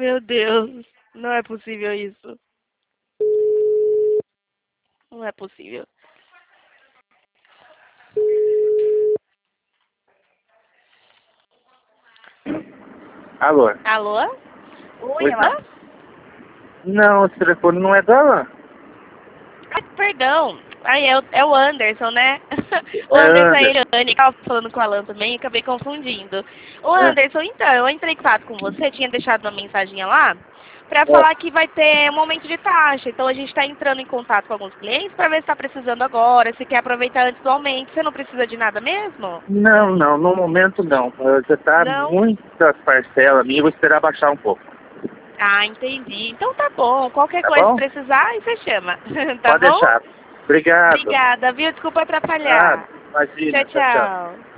Meu Deus, não é possível isso. Não é possível. Alô? Alô? Oi, Oi, ela? Não, esse telefone não é dela. Ah, perdão. Aí é o Anderson, né? O É Anderson é Anderson. a Irane, que tava falando com a Alan também e acabei confundindo. O É, Anderson, então, eu entrei em contato com você, tinha deixado uma mensaginha lá, para é. falar que vai ter um aumento de taxa. Então a gente está entrando em contato com alguns clientes para ver se está precisando agora, se quer aproveitar antes do aumento. Você não precisa de nada mesmo? Não, não, no momento não. Já tá Não? muitas parcelas minhas, vou esperar baixar um pouco. Ah, entendi. Então tá bom. Qualquer Tá coisa que bom? precisar, aí você chama. Tá Pode bom? deixar. Obrigado. Obrigada, viu? Desculpa Ah, atrapalhar. Tchau, imagina. Tchau, tchau. tchau.